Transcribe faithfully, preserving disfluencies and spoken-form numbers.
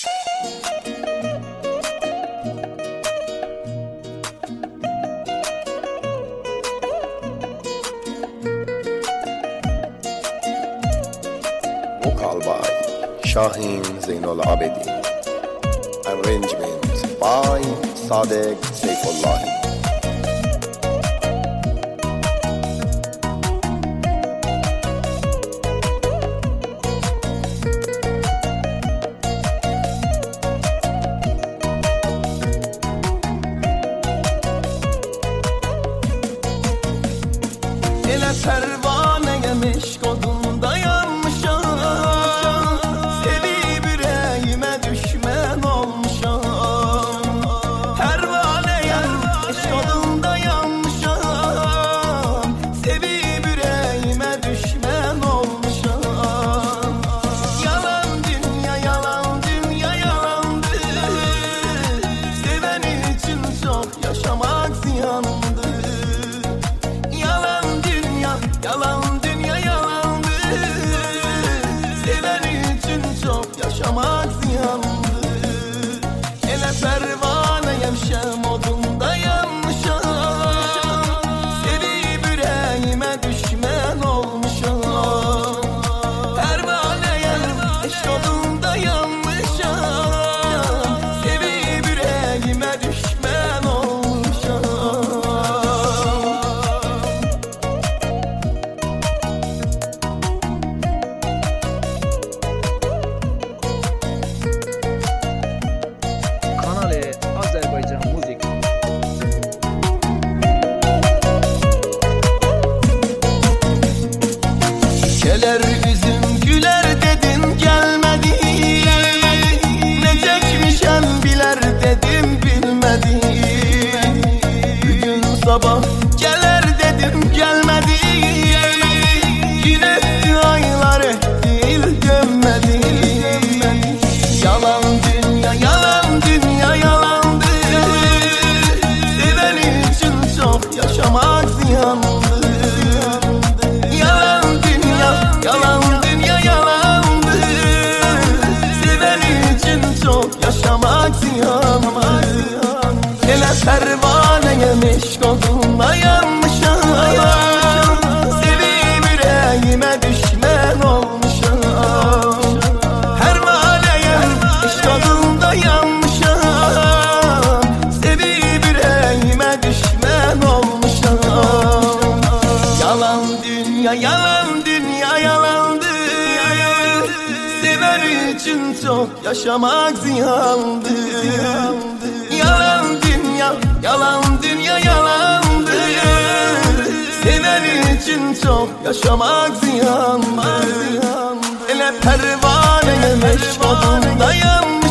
Vocal by Shahin Zainul Abidin. Arrangement by Sadek Seyfullahi. Ele pervaneye meşk odunda yanmışam, sevip yüreğime düşman olmuşam. Pervaneye meşk odunda yanmışam, sevip yüreğime düşman olmuşam. Yalan dünya, yalan dünya, yalandır. Seven için çok yaşamak ziyandır. Yalan dünya yalandır, seven için çok yaşamak ziyandır. Ele pervaneyem şem odunda yanmışam, sevip yüreğime düşman olmuşam. Pervaneyem eşk odunda yanmışam, sevip yüreğime düşman olmuşam. Azerbaycan Müzik. Gelir üzüm güler dedin gelmedi, ne çekmişem biler dedim bilmedi. Bugün sabah gelir dedim gelmedi, gün etti aylar etti dönmedi. Yalan dünya yalan dünya yalandır, seven için çok yaşamak ziyandır. Yalan dünya yalan dünya yalandır, seven için çok yaşamak ziyandır. Ele pervaneye meşk odunda yanmışam, sevip yüreğime düşman olmuşam. Pervaneye meşk odunda yanmışam, sevip yüreğime düşman olmuşam. Yalan dünya yalan dünya yalandır, seven için çok yaşamak ziyandır. Yalan dünya yalan dünya yalandır, seven için çok yaşamak ziyandır. Ele pervaneye meşk odunda yanmışam,